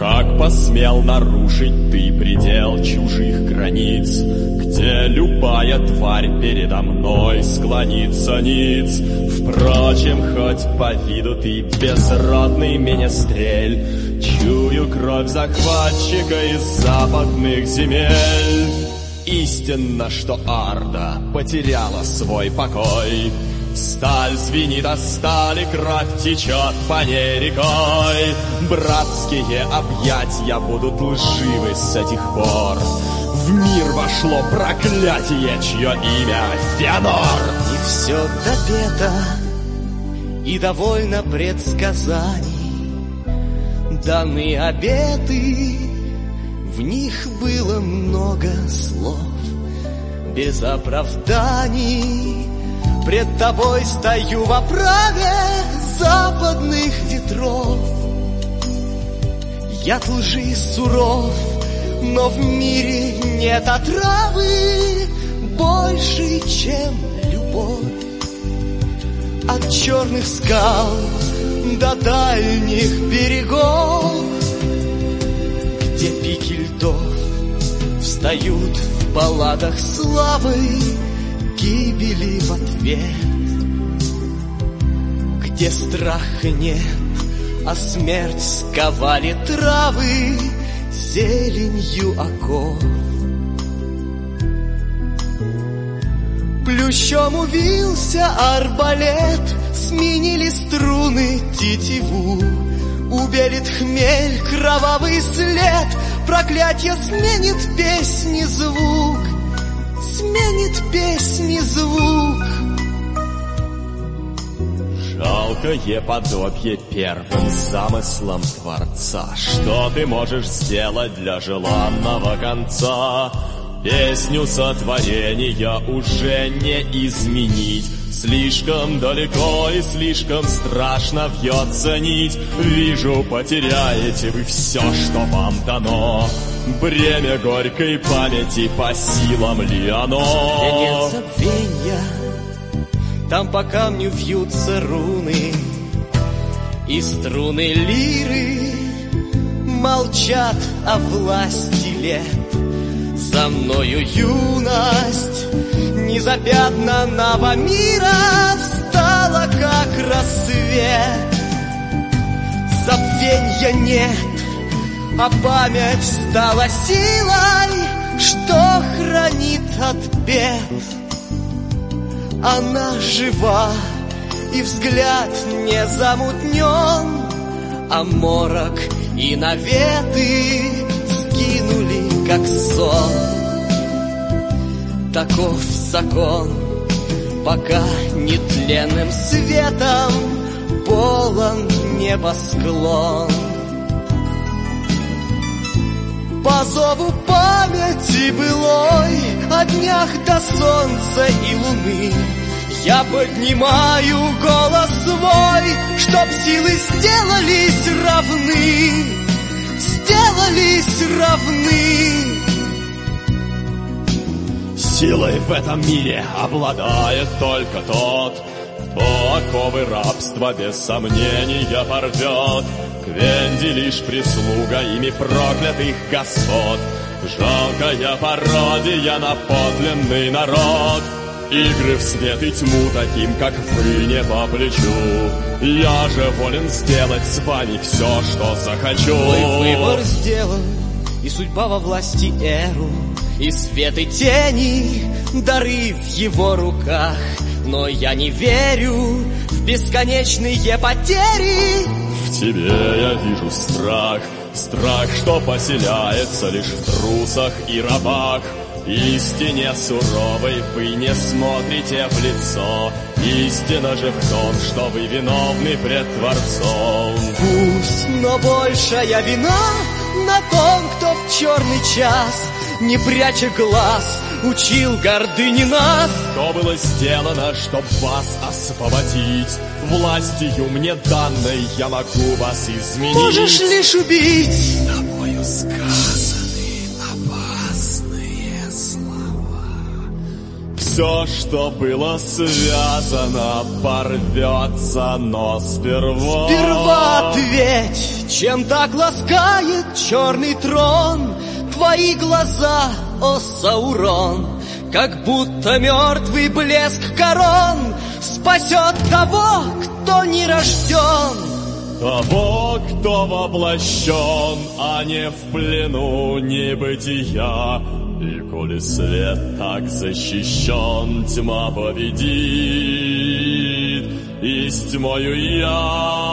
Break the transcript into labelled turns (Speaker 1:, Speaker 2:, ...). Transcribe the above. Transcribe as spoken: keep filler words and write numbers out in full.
Speaker 1: Как посмел нарушить ты предел чужих границ, где любая тварь передо мной склонится ниц? Впрочем, хоть по виду ты безродный менестрель, чую кровь захватчика из западных земель. Истинно, что Арда потеряла свой покой, сталь звенит о стали, кровь течет по ней рекой. Братские объятия будут лживы с этих пор. В мир вошло проклятие, чье имя Феонор.
Speaker 2: И все допето, и довольно предсказаний. Даны обеты, в них было много слов. Без оправданий пред тобой стою во праве западных ветров. Яд лжи суров, но в мире нет отравы больше, чем любовь. От черных скал до дальних берегов, где пики льдов встают в балладах славы, гибели в ответ, где страха нет, а смерть сковали травы зеленью оков. Плющом увился арбалет, сменили струны тетиву, убелит хмель кровавый след, проклятье сменит песни звук, сменит песни звук.
Speaker 1: Жалкое подобие первым замыслом Творца. Что ты можешь сделать для желанного конца? Песню сотворения уже не изменить. Слишком далеко и слишком страшно вьется нить. Вижу, потеряете вы все, что вам дано. Бремя горькой памяти, по силам ли оно?
Speaker 2: Где нет забвенья, там по камню вьются руны, и струны лиры молчат о власти лет. За мною юность незапятнанного мира встала, как рассвет. Забвенья нет, а память стала силой, что хранит от бед. Она жива, и взгляд не замутнен, а морок и наветы сгинули, как сон. Таков закон, пока нетленным светом полон небосклон. По зову памяти былой, о днях до солнца и луны, я поднимаю голос свой, чтоб силы сделались равны, сделались равны.
Speaker 1: Силой в этом мире обладает только тот, кто оковы рабства без сомнения порвет. Квенди лишь прислуга ими проклятых господ, жалкая пародия на подлинный народ. Игры в свет и тьму таким, как вы, не по плечу. Я же волен сделать с вами все, что захочу.
Speaker 2: Мой выбор сделан, и судьба во власти Эру, и свет и тени, дары в его руках. Но я не верю в бесконечные потери.
Speaker 1: В тебе я вижу страх, страх, что поселяется лишь в трусах и рабах. Истине суровой вы не смотрите в лицо. Истина же в том, что вы виновны пред Творцом.
Speaker 2: Пусть, но большая вина на том, кто в черный час, не пряча глаз, учил гордыни нас.
Speaker 1: Что было сделано, чтоб вас освободить? Властью мне данной я могу вас изменить.
Speaker 2: Можешь лишь убить.
Speaker 1: Тобою сказаны опасные слова. В все, что было связано, порвется, но сперва...
Speaker 2: Сперва ответь, чем так ласкает черный трон твои глаза, о Саурон, как будто мертвый блеск корон спасет того, кто не рожден.
Speaker 1: Того, кто воплощен, а не в плену небытия. И коли свет так защищен, тьма победит, и с тьмою я